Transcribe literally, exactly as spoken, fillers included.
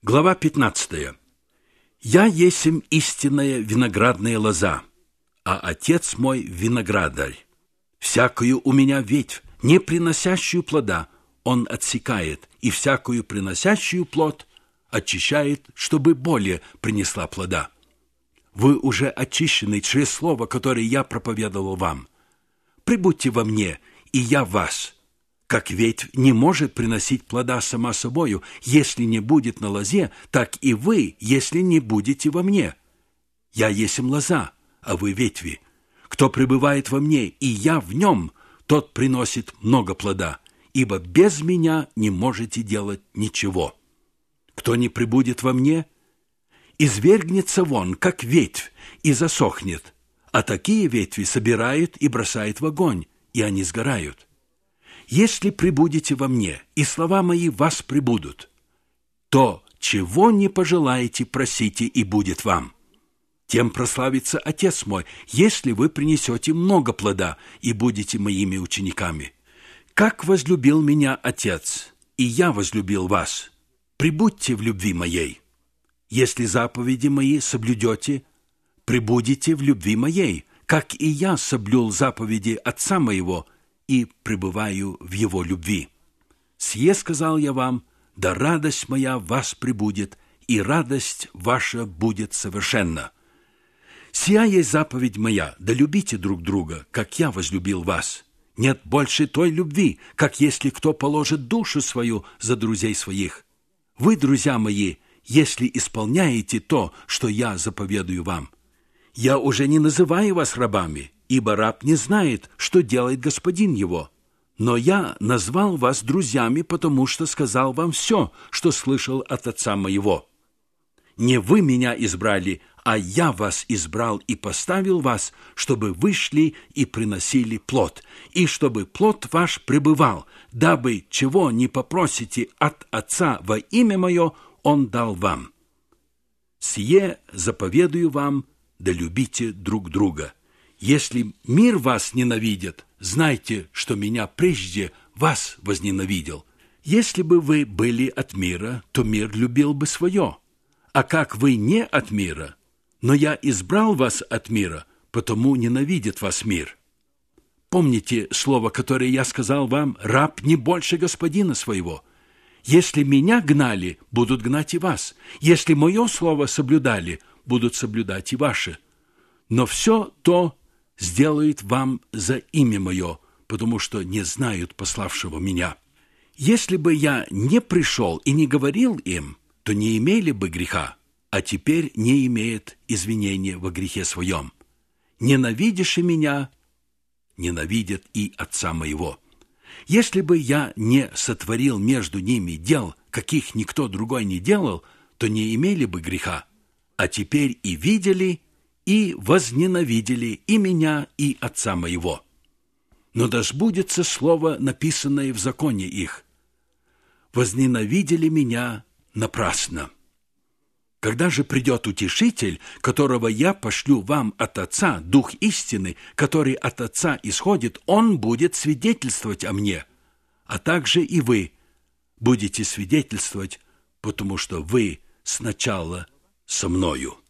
Глава пятнадцатая. «Я есмь истинная виноградная лоза, а Отец мой виноградарь. Всякую у меня ветвь, не приносящую плода, Он отсекает, и всякую приносящую плод очищает, чтобы более принесла плода. Вы уже очищены через слово, которое я проповедовал вам. Прибудьте во мне, и я в вас. Как ветвь не может приносить плода сама собою, если не будет на лозе, так и вы, если не будете во мне. Я есмь лоза, а вы ветви. Кто пребывает во мне, и я в нем, тот приносит много плода, ибо без меня не можете делать ничего. Кто не пребудет во мне, извергнется вон, как ветвь, и засохнет, а такие ветви собирают и бросают в огонь, и они сгорают. Если пребудете во мне, и слова мои в вас пребудут, то чего не пожелаете, просите, и будет вам. Тем прославится Отец мой, если вы принесете много плода и будете моими учениками. Как возлюбил меня Отец, и я возлюбил вас, пребудьте в любви моей. Если заповеди мои соблюдете, пребудете в любви моей, как и я соблюл заповеди Отца моего, и пребываю в его любви. Сие сказал я вам, да радость моя в вас пребудет, и радость ваша будет совершенна. Сия есть заповедь моя, да любите друг друга, как я возлюбил вас. Нет больше той любви, как если кто положит душу свою за друзей своих. Вы, друзья мои, если исполняете то, что я заповедую вам. Я уже не называю вас рабами, ибо раб не знает, что делает господин его. Но я назвал вас друзьями, потому что сказал вам все, что слышал от Отца моего. Не вы меня избрали, а я вас избрал и поставил вас, чтобы вы шли и приносили плод, и чтобы плод ваш пребывал, дабы чего не попросите от Отца во имя мое, Он дал вам. Сие заповедую вам, да любите друг друга. Если мир вас ненавидит, знайте, что меня прежде вас возненавидел. Если бы вы были от мира, то мир любил бы свое. А как вы не от мира, но я избрал вас от мира, потому ненавидит вас мир. Помните слово, которое я сказал вам: раб не больше господина своего. Если меня гнали, будут гнать и вас. Если мое слово соблюдали, будут соблюдать и ваше. Но все то сделают вам за имя мое, потому что не знают пославшего меня. Если бы я не пришел и не говорил им, то не имели бы греха, а теперь не имеет извинения во грехе своем. Ненавидишь и меня, ненавидят и Отца моего. Если бы я не сотворил между ними дел, каких никто другой не делал, то не имели бы греха, а теперь и видели, и возненавидели и меня, и Отца моего. Но да сбудется слово, написанное в законе их: возненавидели меня напрасно. Когда же придет Утешитель, которого я пошлю вам от Отца, Дух истины, который от Отца исходит, Он будет свидетельствовать о мне, а также и вы будете свидетельствовать, потому что вы сначала со мною.